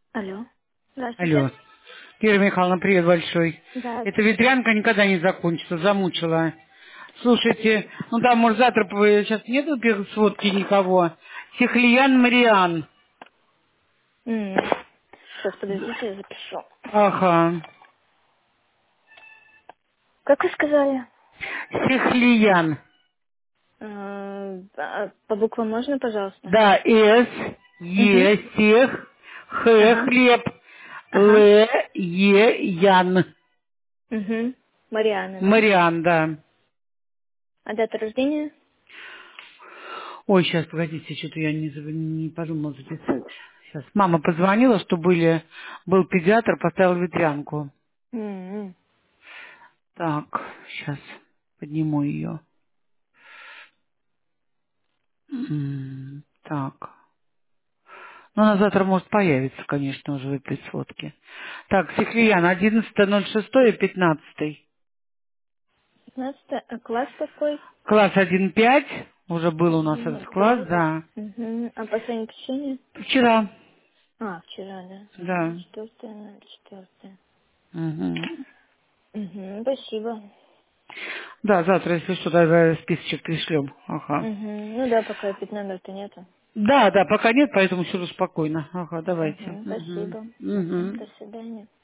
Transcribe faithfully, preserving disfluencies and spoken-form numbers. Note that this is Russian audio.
Алло. Здравствуйте. Алло. Кира Михайловна, привет большой. Да. Эта ветрянка никогда не закончится, замучила. Слушайте, ну да, может завтра, сейчас нету первой сводки никого. Сихлиян Мариан. М. Сейчас, подождите, я запишу. Ага. Как вы сказали? Сихлиян. Э, а по буквам можно, пожалуйста? Да, С, Угу. Е, Сех, Х, Ага. хлеб, Л, Ага. Е, Ян. Угу. Мариана, да? Мариан, да. А дата рождения? Ой, сейчас, погодите, что-то я не, зав- не подумала записать. Сейчас. Мама позвонила, что были, был педиатр, поставил ветрянку. М. Так, сейчас подниму ее. М, Так. Ну, она завтра может появиться, конечно, уже в этой сводке. Так, Сихлиян, одиннадцатое ноль шестое пятнадцатый. пятнадцатый. А класс какой? Класс один пять. Уже был у нас этот Один, класс, пять. да. Угу. А последнее посещение? Вчера, А, вчера, да. Ага. да. Четвертое, четвертое. Мгм. Угу. Спасибо. Да, завтра, если что, тогда списочек пришлем. Ага. Угу. Ну да, пока пять номер-то нету. Да, да, пока нет, поэтому все спокойно. Ага, давайте. Угу. Угу. Спасибо. Угу. Угу. До свидания.